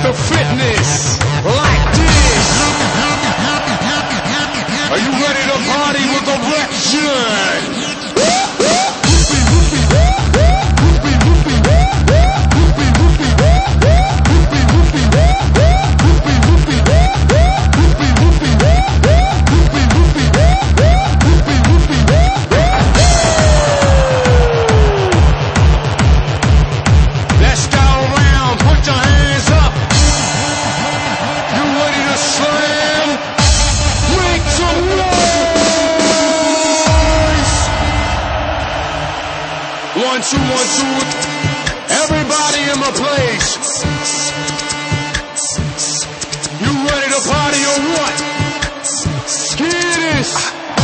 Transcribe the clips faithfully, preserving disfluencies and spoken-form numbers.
the fitness like this. Are you ready to party with erection? One, two, one, two. Everybody in my place. You ready to party or what? Skittish.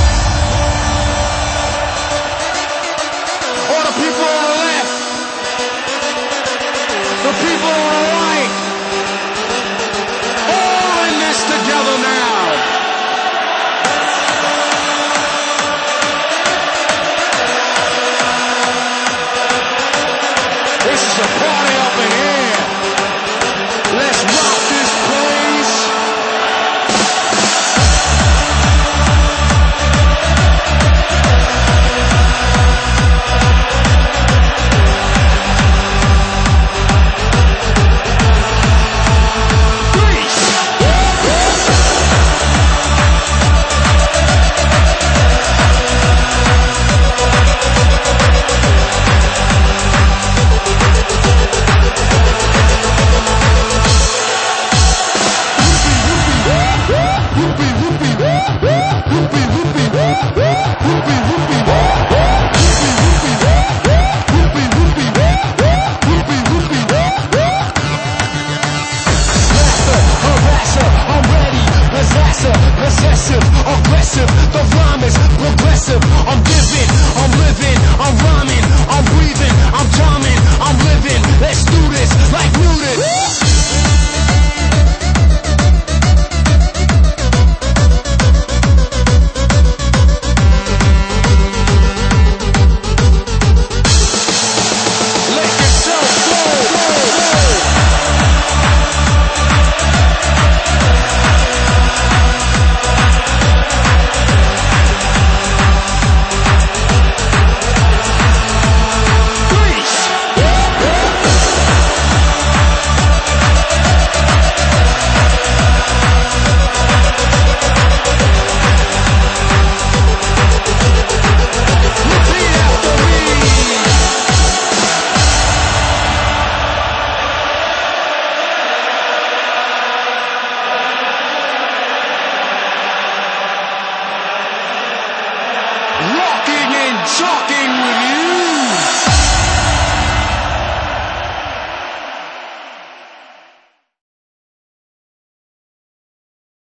All the people on the left. The people on the right. All in this together now. This is a party up in here. Let's rock this place. Possessive, aggressive, the rhyme is progressive. I'm giving, I'm living, I'm rhyming, I'm breathing, I'm charming, I'm living. Let's do this like Newton. Rocking and talking with you.